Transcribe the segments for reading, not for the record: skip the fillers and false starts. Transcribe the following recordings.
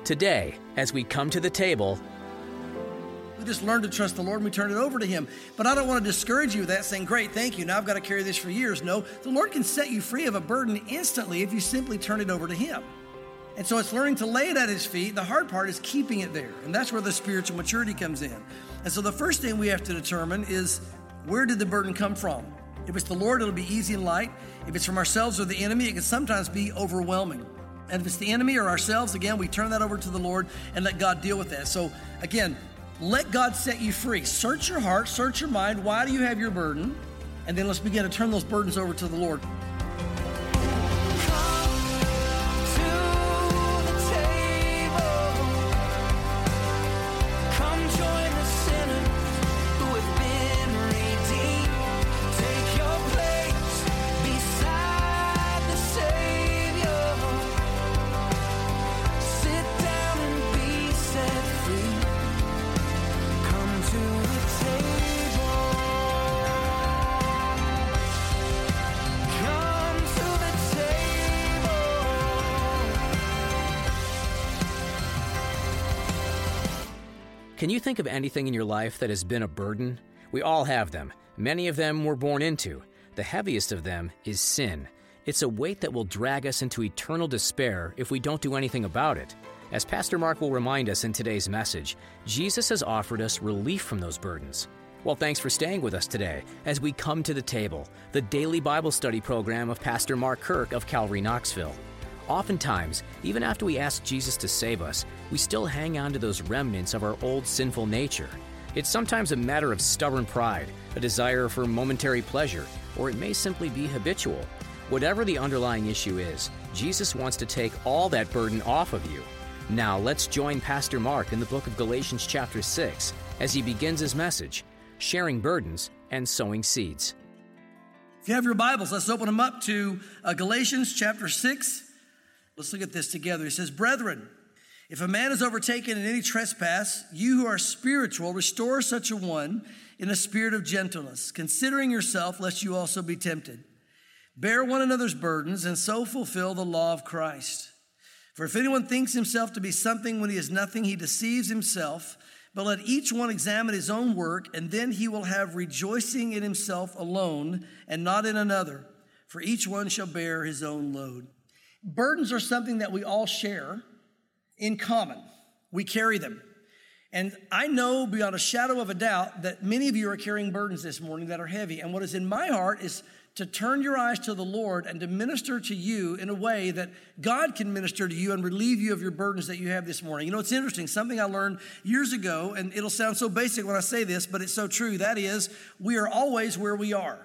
Today, as we come to the table, we just learn to trust the Lord and we turn it over to Him. But I don't want to discourage you with that, saying, great, thank you, now I've got to carry this for years. No, the Lord can set you free of a burden instantly if you simply turn it over to Him. And so it's learning to lay it at His feet. The hard part is keeping it there. And that's where the spiritual maturity comes in. And so the first thing we have to determine is, where did the burden come from? If it's the Lord, it'll be easy and light. If it's from ourselves or the enemy, it can sometimes be overwhelming. And if it's the enemy or ourselves, again, we turn that over to the Lord and let God deal with that. So again, let God set you free. Search your heart, search your mind. Why do you have your burden? And then let's begin to turn those burdens over to the Lord. Can you think of anything in your life that has been a burden? We all have them. Many of them we're born into. The heaviest of them is sin. It's a weight that will drag us into eternal despair if we don't do anything about it. As Pastor Mark will remind us in today's message, Jesus has offered us relief from those burdens. Well, thanks for staying with us today as we come to the table, the daily Bible study program of Pastor Mark Kirk of Calvary Knoxville. Oftentimes, even after we ask Jesus to save us, we still hang on to those remnants of our old sinful nature. It's sometimes a matter of stubborn pride, a desire for momentary pleasure, or it may simply be habitual. Whatever the underlying issue is, Jesus wants to take all that burden off of you. Now, let's join Pastor Mark in the book of Galatians chapter 6 as he begins his message, sharing burdens and sowing seeds. If you have your Bibles, let's open them up to Galatians chapter 6. Let's look at this together. He says, brethren, if a man is overtaken in any trespass, you who are spiritual, restore such a one in a spirit of gentleness, considering yourself, lest you also be tempted. Bear one another's burdens, and so fulfill the law of Christ. For if anyone thinks himself to be something when he is nothing, he deceives himself. But let each one examine his own work, and then he will have rejoicing in himself alone, and not in another. For each one shall bear his own load. Burdens are something that we all share in common. We carry them. And I know beyond a shadow of a doubt that many of you are carrying burdens this morning that are heavy. And what is in my heart is to turn your eyes to the Lord and to minister to you in a way that God can minister to you and relieve you of your burdens that you have this morning. You know, it's interesting. Something I learned years ago, and it'll sound so basic when I say this, but it's so true. That is, we are always where we are.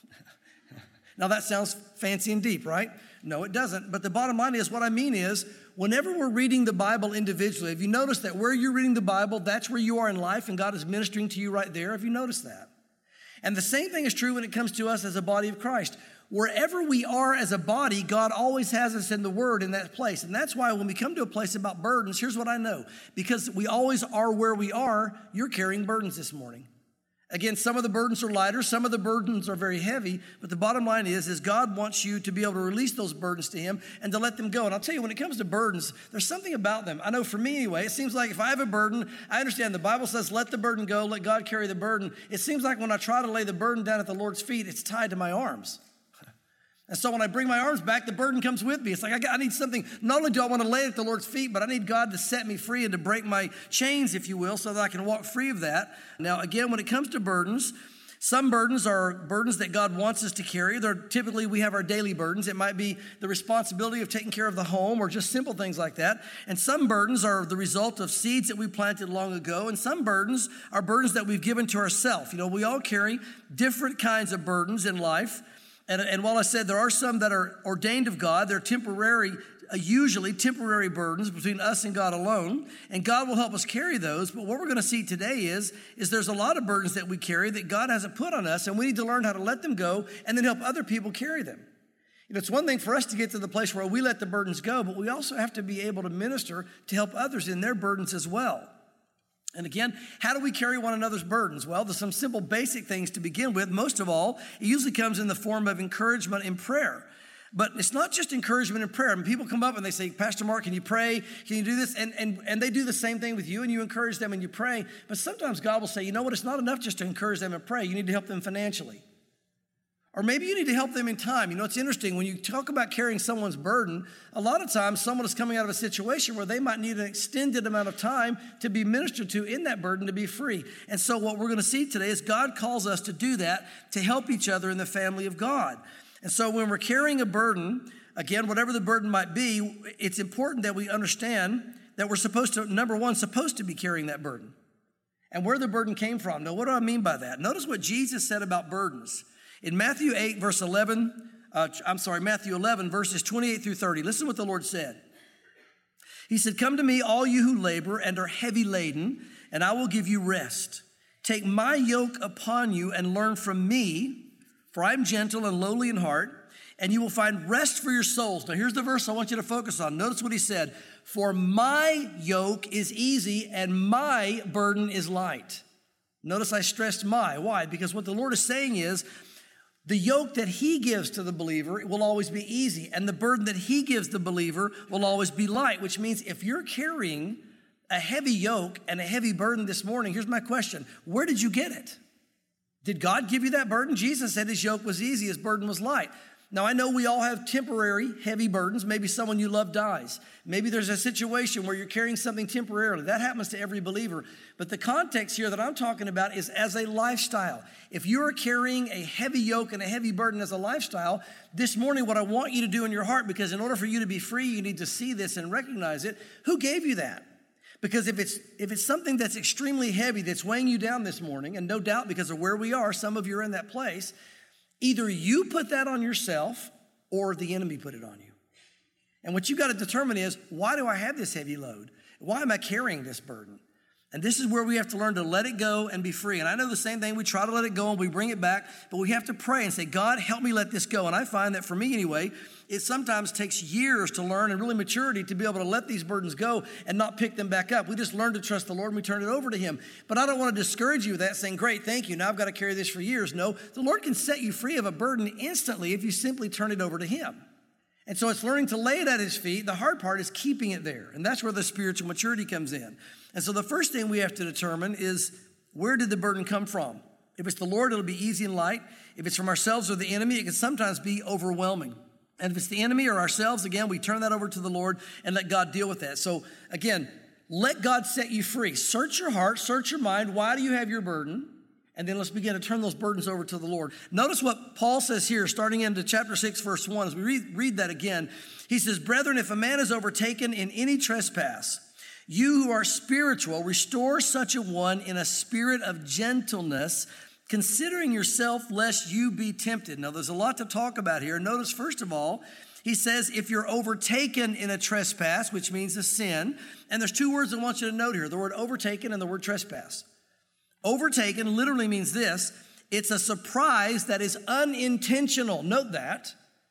Now that sounds fancy and deep, right? No, it doesn't. But the bottom line is, what I mean is, whenever we're reading the Bible individually, have you noticed that where you're reading the Bible, that's where you are in life, and God is ministering to you right there? Have you noticed that? And the same thing is true when it comes to us as a body of Christ. Wherever we are as a body, God always has us in the Word in that place. And that's why when we come to a place about burdens, here's what I know. Because we always are where we are, you're carrying burdens this morning. Again, some of the burdens are lighter, some of the burdens are very heavy, but the bottom line is God wants you to be able to release those burdens to Him and to let them go. And I'll tell you, when it comes to burdens, there's something about them. I know for me anyway, it seems like if I have a burden, I understand the Bible says, let the burden go, let God carry the burden. It seems like when I try to lay the burden down at the Lord's feet, it's tied to my arms. And so when I bring my arms back, the burden comes with me. It's like I need something. Not only do I want to lay it at the Lord's feet, but I need God to set me free and to break my chains, if you will, so that I can walk free of that. Now, again, when it comes to burdens, some burdens are burdens that God wants us to carry. Typically, we have our daily burdens. It might be the responsibility of taking care of the home or just simple things like that. And some burdens are the result of seeds that we planted long ago. And some burdens are burdens that we've given to ourselves. You know, we all carry different kinds of burdens in life. And while I said there are some that are ordained of God, they're temporary, usually temporary burdens between us and God alone, and God will help us carry those. But what we're going to see today is there's a lot of burdens that we carry that God hasn't put on us, and we need to learn how to let them go and then help other people carry them. You know, it's one thing for us to get to the place where we let the burdens go, but we also have to be able to minister to help others in their burdens as well. And again, how do we carry one another's burdens? Well, there's some simple basic things to begin with. Most of all, it usually comes in the form of encouragement in prayer. But it's not just encouragement and prayer. I mean, people come up and they say, Pastor Mark, can you pray? Can you do this? And they do the same thing with you, and you encourage them and you pray. But sometimes God will say, you know what? It's not enough just to encourage them and pray. You need to help them financially. Or maybe you need to help them in time. You know, it's interesting. When you talk about carrying someone's burden, a lot of times someone is coming out of a situation where they might need an extended amount of time to be ministered to in that burden to be free. And so what we're going to see today is God calls us to do that, to help each other in the family of God. And so when we're carrying a burden, again, whatever the burden might be, it's important that we understand that we're supposed to, number one, supposed to be carrying that burden. And where the burden came from. Now, what do I mean by that? Notice what Jesus said about burdens. In Matthew 11, verses 28 through 30, listen to what the Lord said. He said, come to me, all you who labor and are heavy laden, and I will give you rest. Take my yoke upon you and learn from me, for I am gentle and lowly in heart, and you will find rest for your souls. Now, here's the verse I want you to focus on. Notice what he said. For my yoke is easy and my burden is light. Notice I stressed my. Why? Because what the Lord is saying is the yoke that he gives to the believer will always be easy, and the burden that he gives the believer will always be light, which means if you're carrying a heavy yoke and a heavy burden this morning, here's my question. Where did you get it? Did God give you that burden? Jesus said his yoke was easy, his burden was light. Now, I know we all have temporary heavy burdens. Maybe someone you love dies. Maybe there's a situation where you're carrying something temporarily. That happens to every believer. But the context here that I'm talking about is as a lifestyle. If you are carrying a heavy yoke and a heavy burden as a lifestyle, this morning what I want you to do in your heart, because in order for you to be free, you need to see this and recognize it. Who gave you that? Because if it's something that's extremely heavy, that's weighing you down this morning, and no doubt because of where we are, some of you are in that place, either you put that on yourself or the enemy put it on you. And what you got to determine is, why do I have this heavy load? Why am I carrying this burden? And this is where we have to learn to let it go and be free. And I know the same thing, we try to let it go and we bring it back, but we have to pray and say, God, help me let this go. And I find that for me anyway, it sometimes takes years to learn and really maturity to be able to let these burdens go and not pick them back up. We just learn to trust the Lord and we turn it over to him. But I don't want to discourage you with that, saying, great, thank you, now I've got to carry this for years. No, the Lord can set you free of a burden instantly if you simply turn it over to him. And so it's learning to lay it at his feet. The hard part is keeping it there. And that's where the spiritual maturity comes in. And so the first thing we have to determine is, where did the burden come from? If it's the Lord, it'll be easy and light. If it's from ourselves or the enemy, it can sometimes be overwhelming. And if it's the enemy or ourselves, again, we turn that over to the Lord and let God deal with that. So again, let God set you free. Search your heart, search your mind. Why do you have your burden? And then let's begin to turn those burdens over to the Lord. Notice what Paul says here, starting into chapter 6, verse 1. As we read that again, he says, brethren, if a man is overtaken in any trespass, you who are spiritual, restore such a one in a spirit of gentleness, considering yourself lest you be tempted. Now, there's a lot to talk about here. Notice, first of all, he says, if you're overtaken in a trespass, which means a sin, and there's two words I want you to note here, the word overtaken and the word trespass. Overtaken literally means this: it's a surprise that is unintentional. Note that.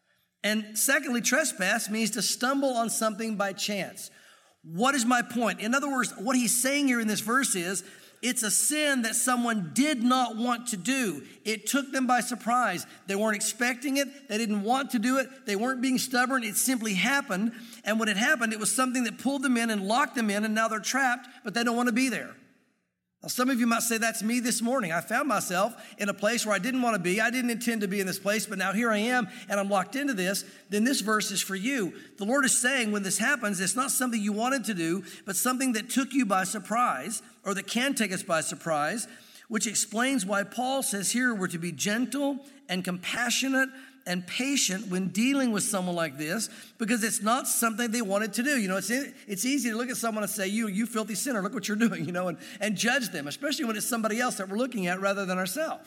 And secondly, trespass means to stumble on something by chance. What is my point? In other words, what he's saying here in this verse is, it's a sin that someone did not want to do. It took them by surprise. They weren't expecting it. They didn't want to do it. They weren't being stubborn. It simply happened. And when it happened, it was something that pulled them in and locked them in, and now they're trapped, but they don't want to be there. Now, some of you might say, that's me this morning. I found myself in a place where I didn't want to be. I didn't intend to be in this place, but now here I am, and I'm locked into this. Then this verse is for you. The Lord is saying, when this happens, it's not something you wanted to do, but something that took you by surprise, or that can take us by surprise, which explains why Paul says here we're to be gentle and compassionate and patient when dealing with someone like this, because it's not something they wanted to do. You know, it's easy to look at someone and say, you filthy sinner, look what you're doing, and judge them, especially when it's somebody else that we're looking at rather than ourselves.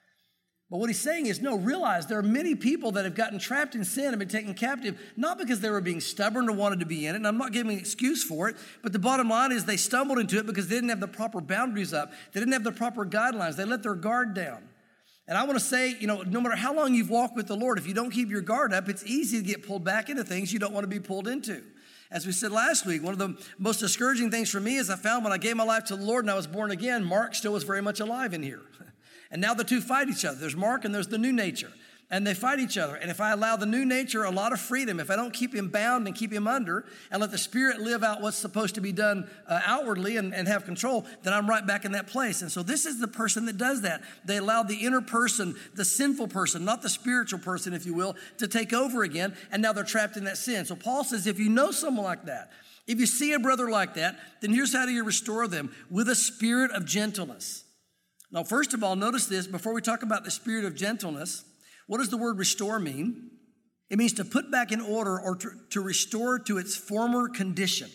But what he's saying is, no, realize there are many people that have gotten trapped in sin and been taken captive, not because they were being stubborn or wanted to be in it, and I'm not giving an excuse for it, but the bottom line is they stumbled into it because they didn't have the proper boundaries up. They didn't have the proper guidelines. They let their guard down. And I want to say, no matter how long you've walked with the Lord, if you don't keep your guard up, it's easy to get pulled back into things you don't want to be pulled into. As we said last week, one of the most discouraging things for me is I found when I gave my life to the Lord and I was born again, Mark still was very much alive in here. And now the two fight each other. There's Mark and there's the new nature. and they fight each other. And if I allow the new nature a lot of freedom, if I don't keep him bound and keep him under and let the Spirit live out what's supposed to be done outwardly and have control, then I'm right back in that place. And so this is the person that does that. They allow the inner person, the sinful person, not the spiritual person, if you will, to take over again, and now they're trapped in that sin. So Paul says, if you know someone like that, if you see a brother like that, then here's how do you restore them: with a spirit of gentleness. Now, first of all, notice this, before we talk about the spirit of gentleness, what does the word restore mean? It means to put back in order or to restore to its former condition.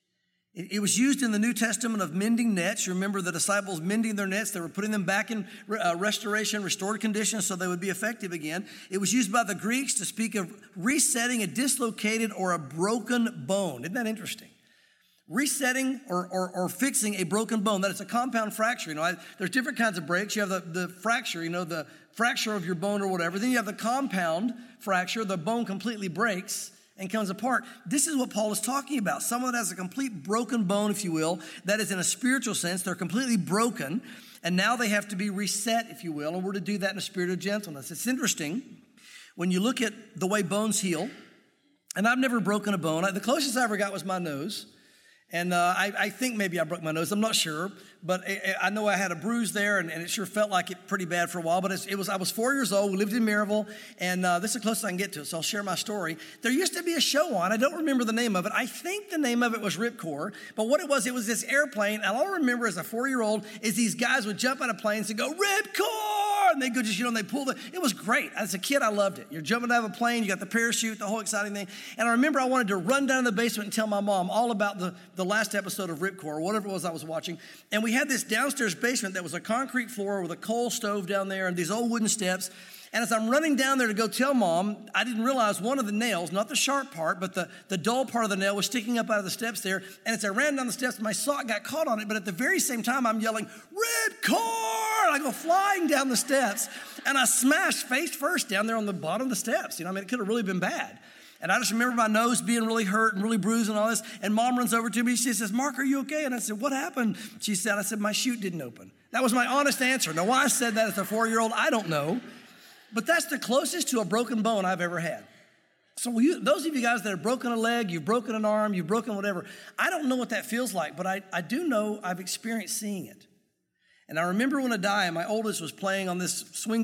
It was used in the New Testament of mending nets. You remember the disciples mending their nets. They were putting them back in restoration, restored condition so they would be effective again. It was used by the Greeks to speak of resetting a dislocated or a broken bone. Isn't that interesting? Resetting or fixing a broken bone. That is a compound fracture. There's different kinds of breaks. You have the fracture, the fracture of your bone or whatever. Then you have the compound fracture. The bone completely breaks and comes apart. This is what Paul is talking about. Someone that has a complete broken bone, if you will, that is in a spiritual sense. They're completely broken, and now they have to be reset, if you will, and we're to do that in a spirit of gentleness. It's interesting when you look at the way bones heal, and I've never broken a bone. The closest I ever got was my nose. And I think maybe I broke my nose. I'm not sure, but I know I had a bruise there, and it sure felt like it pretty bad for a while. But I was 4 years old. We lived in Maryville, and this is the closest I can get to it, so I'll share my story. There used to be a show on. I don't remember the name of it. I think the name of it was Ripcord, but what it was this airplane. And all I remember as a 4-year-old is these guys would jump out of planes and go, Ripcord! And they go just, and they pull it was great. As a kid, I loved it. You're jumping out of a plane, you got the parachute, the whole exciting thing. And I remember I wanted to run down to the basement and tell my mom all about the last episode of Ripcord, or whatever it was I was watching. And we had this downstairs basement that was a concrete floor with a coal stove down there and these old wooden steps. And as I'm running down there to go tell Mom, I didn't realize one of the nails, not the sharp part, but the dull part of the nail was sticking up out of the steps there. And as I ran down the steps, my sock got caught on it. But at the very same time, I'm yelling, Ripcord! I go flying down the steps, and I smashed face first down there on the bottom of the steps. It could have really been bad. And I just remember my nose being really hurt and really bruised and all this. And Mom runs over to me. She says, Mark, are you okay? And I said, what happened? I said, my chute didn't open. That was my honest answer. Now, why I said that as a 4-year-old, I don't know. But that's the closest to a broken bone I've ever had. So those of you guys that have broken a leg, you've broken an arm, you've broken whatever, I don't know what that feels like, but I do know I've experienced seeing it. And I remember when Adiah, my oldest, was playing on this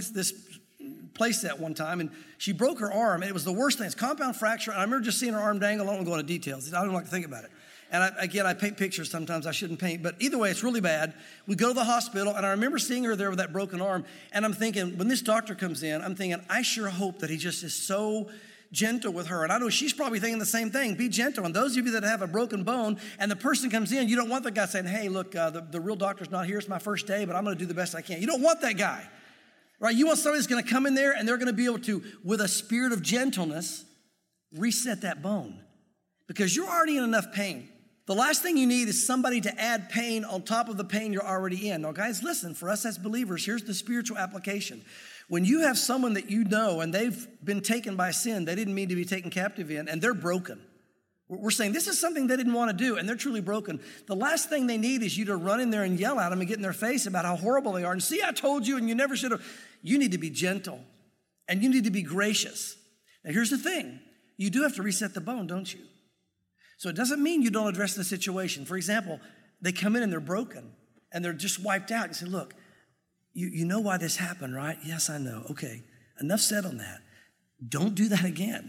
play set one time, and she broke her arm, and it was the worst thing. It's compound fracture, and I remember just seeing her arm dangle. I don't go into details. I don't like to think about it. And I paint pictures sometimes I shouldn't paint, but either way, it's really bad. We go to the hospital, and I remember seeing her there with that broken arm, and I'm thinking, when this doctor comes in, I'm thinking, I sure hope that he just is so gentle with her. And I know she's probably thinking the same thing. Be gentle. And those of you that have a broken bone and the person comes in, you don't want the guy saying, hey, look, the real doctor's not here. It's my first day, but I'm going to do the best I can. You don't want that guy, right? You want somebody that's going to come in there and they're going to be able to, with a spirit of gentleness, reset that bone because you're already in enough pain. The last thing you need is somebody to add pain on top of the pain you're already in. Now, guys, listen, for us as believers, here's the spiritual application. When you have someone that you know and they've been taken by sin they didn't mean to be taken captive in, and they're broken, we're saying this is something they didn't want to do, and they're truly broken. The last thing they need is you to run in there and yell at them and get in their face about how horrible they are. And see, I told you, and you never should have. You need to be gentle, and you need to be gracious. Now, here's the thing. You do have to reset the bone, don't you? So it doesn't mean you don't address the situation. For example, they come in and they're broken, and they're just wiped out. You say, look, you know why this happened, right? Yes, I know. Okay, enough said on that. Don't do that again.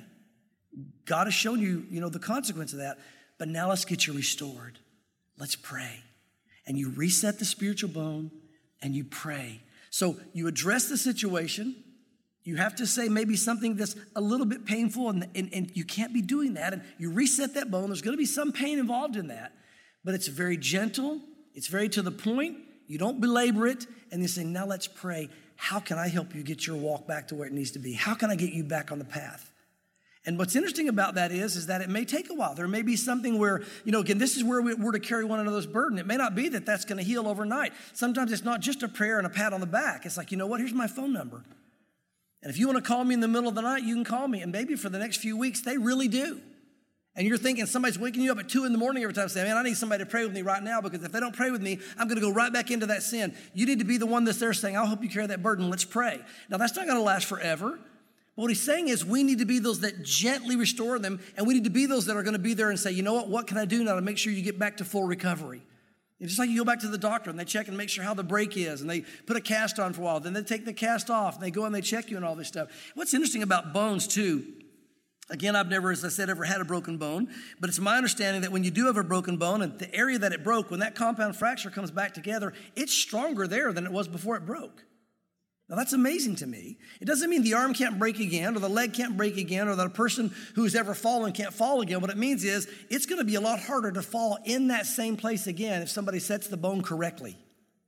God has shown you, the consequence of that, but now let's get you restored. Let's pray. And you reset the spiritual bone and you pray. So you address the situation. You have to say maybe something that's a little bit painful and you can't be doing that. And you reset that bone. There's going to be some pain involved in that, but it's very gentle. It's very to the point. You don't belabor it. And you say, now let's pray. How can I help you get your walk back to where it needs to be? How can I get you back on the path? And what's interesting about that is that it may take a while. There may be something where, again, this is where we're to carry one another's burden. It may not be that that's going to heal overnight. Sometimes it's not just a prayer and a pat on the back. It's like, you know what? Here's my phone number. And if you want to call me in the middle of the night, you can call me. And maybe for the next few weeks, they really do. And you're thinking somebody's waking you up at 2 a.m. every time saying, man, I need somebody to pray with me right now because if they don't pray with me, I'm going to go right back into that sin. You need to be the one that's there saying, I'll help you carry that burden. Let's pray. Now, that's not going to last forever. But what he's saying is we need to be those that gently restore them, and we need to be those that are going to be there and say, you know what can I do now to make sure you get back to full recovery? And just like you go back to the doctor and they check and make sure how the break is, and they put a cast on for a while, then they take the cast off, and they go and they check you and all this stuff. What's interesting about bones too, again, I've never, as I said, ever had a broken bone, but it's my understanding that when you do have a broken bone and the area that it broke, when that compound fracture comes back together, it's stronger there than it was before it broke. Now, that's amazing to me. It doesn't mean the arm can't break again, or the leg can't break again, or that a person who's ever fallen can't fall again. What it means is it's going to be a lot harder to fall in that same place again if somebody sets the bone correctly.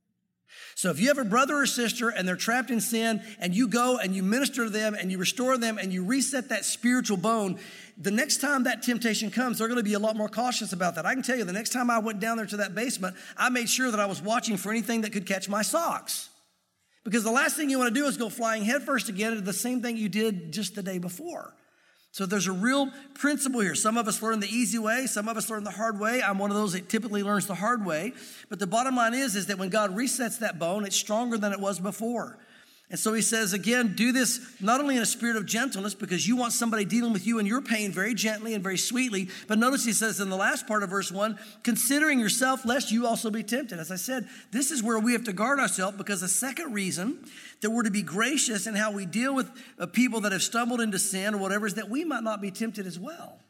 So if you have a brother or sister and they're trapped in sin, and you go and you minister to them and you restore them and you reset that spiritual bone, the next time that temptation comes, they're going to be a lot more cautious about that. I can tell you, the next time I went down there to that basement, I made sure that I was watching for anything that could catch my socks. Because the last thing you want to do is go flying headfirst again into the same thing you did just the day before. So there's a real principle here. Some of us learn the easy way. Some of us learn the hard way. I'm one of those that typically learns the hard way. But the bottom line is that when God resets that bone, it's stronger than it was before. And so he says, again, do this not only in a spirit of gentleness, because you want somebody dealing with you and your pain very gently and very sweetly, but notice he says in the last part of verse 1, considering yourself lest you also be tempted. As I said, this is where we have to guard ourselves, because the second reason that we're to be gracious in how we deal with people that have stumbled into sin or whatever is that we might not be tempted as well.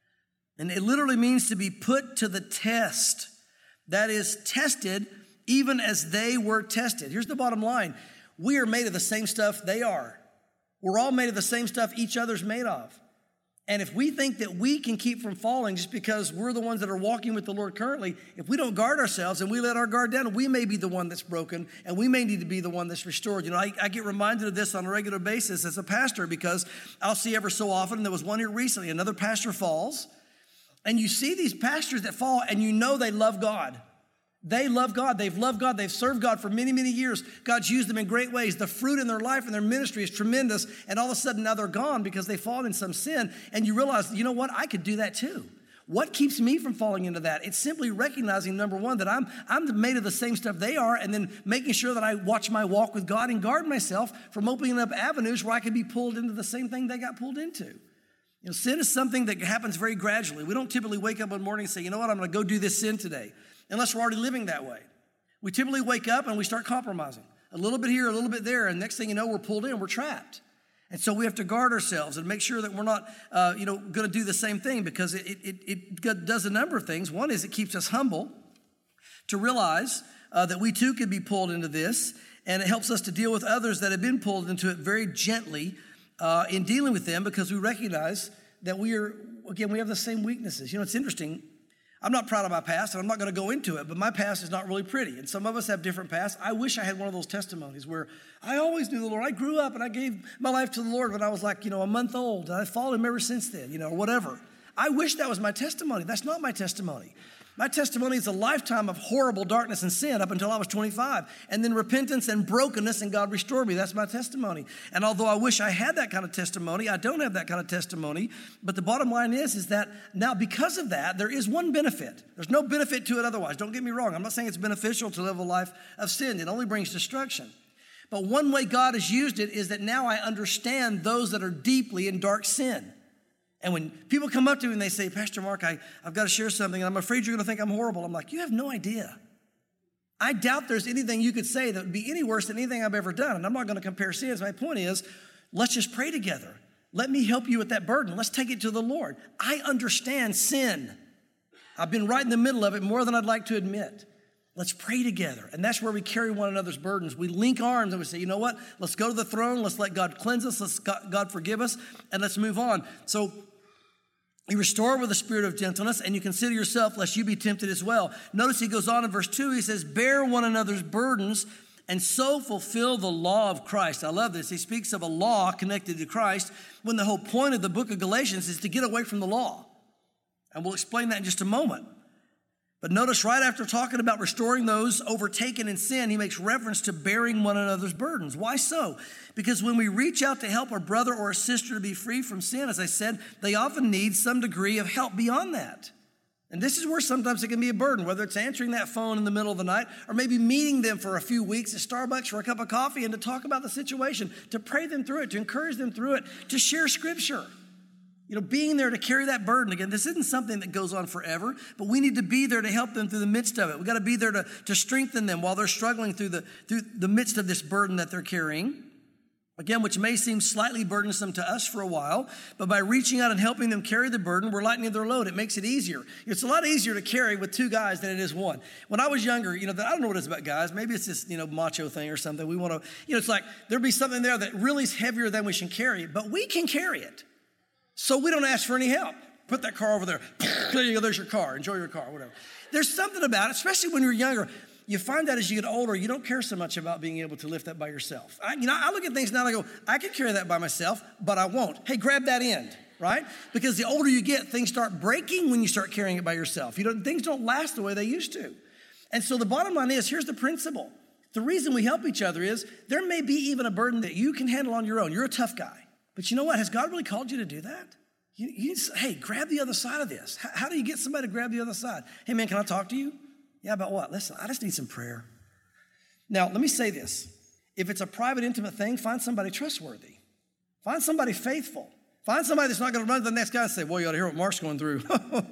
And it literally means to be put to the test. That is, tested even as they were tested. Here's the bottom line. We are made of the same stuff they are. We're all made of the same stuff each other's made of. And if we think that we can keep from falling just because we're the ones that are walking with the Lord currently, if we don't guard ourselves and we let our guard down, we may be the one that's broken, and we may need to be the one that's restored. You know, I get reminded of this on a regular basis as a pastor, because I'll see ever so often, and there was one here recently, another pastor falls, and you see these pastors that fall, and you know they love God. They love God. They've loved God. They've served God for many, many years. God's used them in great ways. The fruit in their life and their ministry is tremendous. And all of a sudden now they're gone because they fall in some sin. And you realize, you know what? I could do that too. What keeps me from falling into that? It's simply recognizing, number one, that I'm made of the same stuff they are, and then making sure that I watch my walk with God and guard myself from opening up avenues where I could be pulled into the same thing they got pulled into. You know, sin is something that happens very gradually. We don't typically wake up one morning and say, you know what? I'm going to go do this sin today. Unless we're already living that way. We typically wake up and we start compromising. A little bit here, a little bit there, and next thing you know, we're pulled in, we're trapped. And so we have to guard ourselves and make sure that we're not, going to do the same thing, because it does a number of things. One is it keeps us humble to realize that we too could be pulled into this, and it helps us to deal with others that have been pulled into it very gently in dealing with them, because we recognize that we have the same weaknesses. You know, it's interesting. I'm not proud of my past, and I'm not going to go into it, but my past is not really pretty, and some of us have different pasts. I wish I had one of those testimonies where I always knew the Lord. I grew up, and I gave my life to the Lord when I was like, a month old, and I've followed him ever since then, or whatever. I wish that was my testimony. That's not my testimony. My testimony is a lifetime of horrible darkness and sin up until I was 25, and then repentance and brokenness, and God restored me. That's my testimony. And although I wish I had that kind of testimony, I don't have that kind of testimony. But the bottom line is that now, because of that, there is one benefit. There's no benefit to it otherwise. Don't get me wrong. I'm not saying it's beneficial to live a life of sin. It only brings destruction. But one way God has used it is that now I understand those that are deeply in dark sin. And when people come up to me and they say, Pastor Mark, I've got to share something, and I'm afraid you're going to think I'm horrible. I'm like, you have no idea. I doubt there's anything you could say that would be any worse than anything I've ever done. And I'm not going to compare sins. My point is, let's just pray together. Let me help you with that burden. Let's take it to the Lord. I understand sin. I've been right in the middle of it more than I'd like to admit. Let's pray together. And that's where we carry one another's burdens. We link arms and we say, you know what? Let's go to the throne. Let's let God cleanse us. Let's God forgive us. And let's move on. So you restore with a spirit of gentleness, and you consider yourself lest you be tempted as well. Notice he goes on in verse 2. He says, bear one another's burdens and so fulfill the law of Christ. I love this. He speaks of a law connected to Christ when the whole point of the book of Galatians is to get away from the law. And we'll explain that in just a moment. But notice right after talking about restoring those overtaken in sin, he makes reference to bearing one another's burdens. Why so? Because when we reach out to help a brother or a sister to be free from sin, as I said, they often need some degree of help beyond that. And this is where sometimes it can be a burden, whether it's answering that phone in the middle of the night or maybe meeting them for a few weeks at Starbucks for a cup of coffee and to talk about the situation, to pray them through it, to encourage them through it, to share scripture. Being there to carry that burden. Again, this isn't something that goes on forever, but we need to be there to help them through the midst of it. We've got to be there to strengthen them while they're struggling through the midst of this burden that they're carrying. Again, which may seem slightly burdensome to us for a while, but by reaching out and helping them carry the burden, we're lightening their load. It makes it easier. It's a lot easier to carry with two guys than it is one. When I was younger, I don't know what it's about guys. Maybe it's this, macho thing or something. We want to, it's like there'll be something there that really is heavier than we should carry, but we can carry it. So we don't ask for any help. Put that car over there. There you go, there's your car. Enjoy your car, whatever. There's something about it, especially when you're younger. You find out as you get older, you don't care so much about being able to lift that by yourself. I look at things now and I go, I can carry that by myself, but I won't. Hey, grab that end, right? Because the older you get, things start breaking when you start carrying it by yourself. Things don't last the way they used to. And so the bottom line is, here's the principle. The reason we help each other is there may be even a burden that you can handle on your own. You're a tough guy. But you know what? Has God really called you to do that? Hey, grab the other side of this. How do you get somebody to grab the other side? Hey, man, can I talk to you? Yeah, about what? Listen, I just need some prayer. Now, let me say this. If it's a private, intimate thing, find somebody trustworthy. Find somebody faithful. Find somebody that's not going to run to the next guy and say, well, you ought to hear what Mark's going through.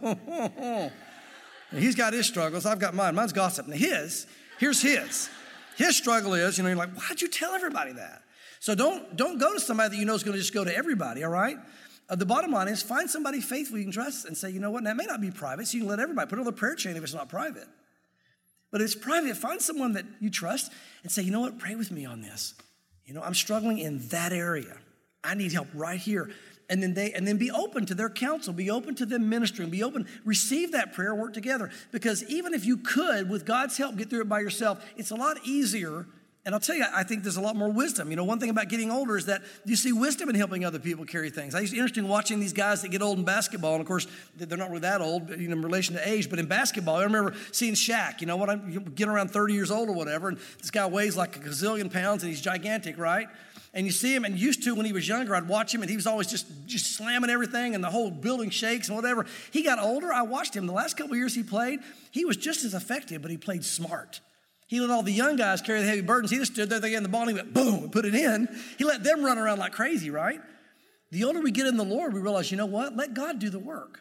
He's got his struggles. I've got mine. Mine's gossip. Now here's his. His struggle is, you're like, why'd you tell everybody that? So don't go to somebody that you know is going to just go to everybody, all right? The bottom line is find somebody faithful you can trust and say, you know what, now it may not be private, so you can let everybody put it on the prayer chain if it's not private. But if it's private, find someone that you trust and say, you know what, pray with me on this. I'm struggling in that area. I need help right here. And then be open to their counsel, be open to them ministering, be open, receive that prayer, work together. Because even if you could, with God's help, get through it by yourself, it's a lot easier. And I'll tell you, I think there's a lot more wisdom. One thing about getting older is that you see wisdom in helping other people carry things. It's interesting watching these guys that get old in basketball. And of course, they're not really that old in relation to age, but in basketball, I remember seeing Shaq, I'm getting around 30 years old or whatever. And this guy weighs like a gazillion pounds and he's gigantic, right? And you see him, and used to when he was younger, I'd watch him and he was always just slamming everything and the whole building shakes and whatever. He got older, I watched him. The last couple of years he played, he was just as effective, but he played smart. He let all the young guys carry the heavy burdens. He just stood there, they got the ball, and he went boom, and put it in. He let them run around like crazy, right? The older we get in the Lord, we realize, you know what? Let God do the work.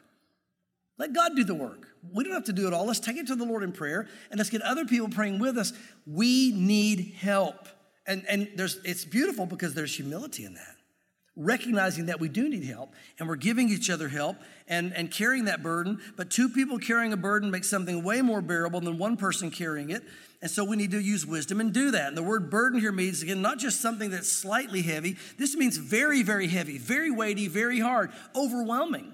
Let God do the work. We don't have to do it all. Let's take it to the Lord in prayer, and let's get other people praying with us. We need help. And it's beautiful because there's humility in that. Recognizing that we do need help, and we're giving each other help and carrying that burden. But two people carrying a burden makes something way more bearable than one person carrying it. And so we need to use wisdom and do that. And the word burden here means, again, not just something that's slightly heavy. This means very, very heavy, very weighty, very hard, overwhelming.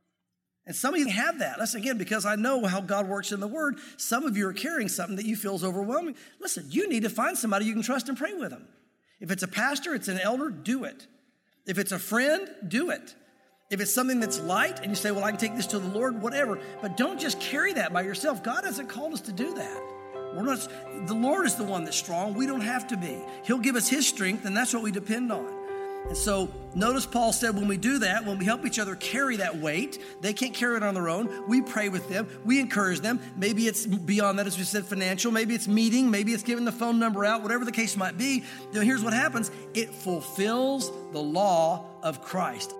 And some of you have that. That's, again, because I know how God works in the Word. Some of you are carrying something that you feel is overwhelming. Listen, you need to find somebody you can trust and pray with them. If it's a pastor, it's an elder, do it. If it's a friend, do it. If it's something that's light and you say, well, I can take this to the Lord, whatever. But don't just carry that by yourself. God hasn't called us to do that. The Lord is the one that's strong. We don't have to be. He'll give us His strength, and that's what we depend on. And so notice Paul said when we do that, when we help each other carry that weight, they can't carry it on their own. We pray with them. We encourage them. Maybe it's beyond that, as we said, financial. Maybe it's meeting. Maybe it's giving the phone number out, whatever the case might be. Then here's what happens. It fulfills the law of Christ.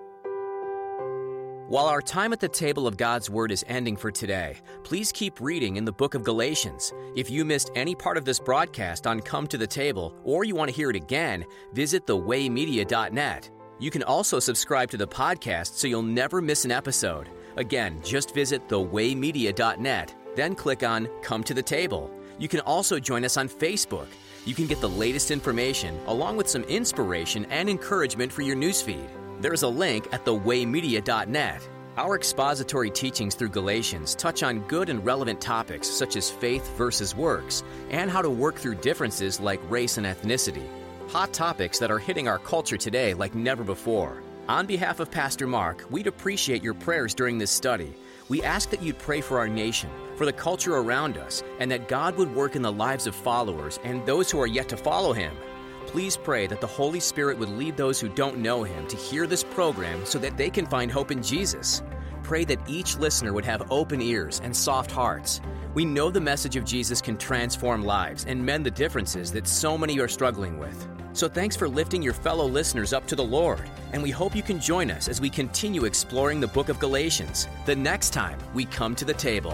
While our time at the table of God's Word is ending for today, please keep reading in the book of Galatians. If you missed any part of this broadcast on Come to the Table, or you want to hear it again, visit thewaymedia.net. You can also subscribe to the podcast so you'll never miss an episode. Again, just visit thewaymedia.net, then click on Come to the Table. You can also join us on Facebook. You can get the latest information, along with some inspiration and encouragement for your newsfeed. There's a link at thewaymedia.net. Our expository teachings through Galatians touch on good and relevant topics such as faith versus works and how to work through differences like race and ethnicity. Hot topics that are hitting our culture today like never before. On behalf of Pastor Mark, we'd appreciate your prayers during this study. We ask that you'd pray for our nation, for the culture around us, and that God would work in the lives of followers and those who are yet to follow Him. Please pray that the Holy Spirit would lead those who don't know Him to hear this program so that they can find hope in Jesus. pray that each listener would have open ears and soft hearts. We know the message of Jesus can transform lives and mend the differences that so many are struggling with. So thanks for lifting your fellow listeners up to the Lord, and we hope you can join us as we continue exploring the book of Galatians the next time we come to the table.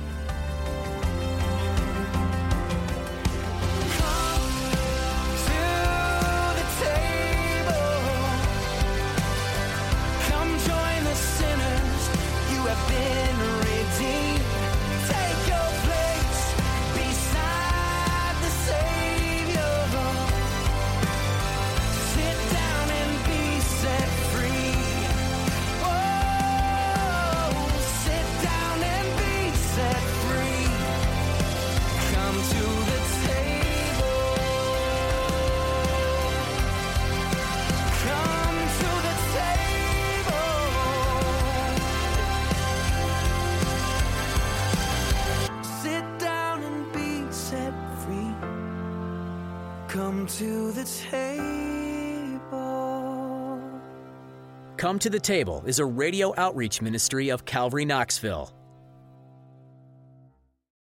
Come to the table. Come to the Table is a radio outreach ministry of Calvary Knoxville.